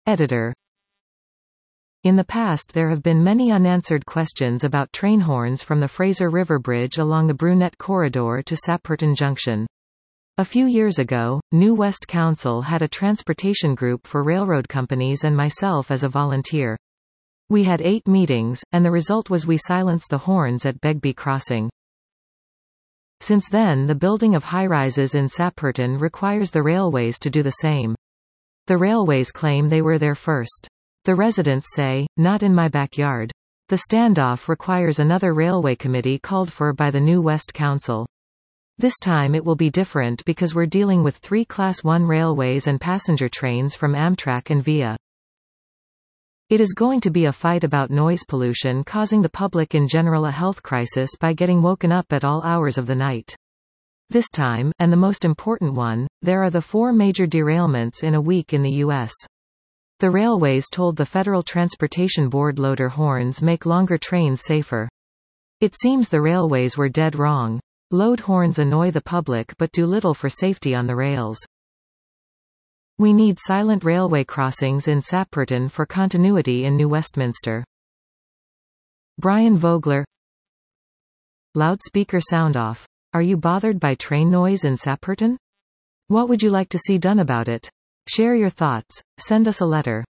Editor. In the past there have been many unanswered questions about train horns from the Fraser River Bridge along the Brunette Corridor to Sapperton Junction. A few years ago, New West Council had a transportation group for railroad companies and myself as a volunteer. We had 8 meetings, and the result was we silenced the horns at Begbie Crossing. Since then the building of high-rises in Sapperton requires the railways to do the same. The railways claim they were there first. The residents say, "Not in my backyard." The standoff requires another railway committee called for by the New West Council. This time it will be different because we're dealing with 3 Class 1 railways and passenger trains from Amtrak and VIA. It is going to be a fight about noise pollution causing the public in general a health crisis by getting woken up at all hours of the night. This time, and the most important one, there are the 4 major derailments in a week in the U.S. The railways told the Federal Transportation Board loader horns make longer trains safer. It seems the railways were dead wrong. Load horns annoy the public but do little for safety on the rails. We need silent railway crossings in Sapperton for continuity in New Westminster. Brian Vogler. Loudspeaker sound off. Are you bothered by train noise in Sapperton? What would you like to see done about it? Share your thoughts. Send us a letter.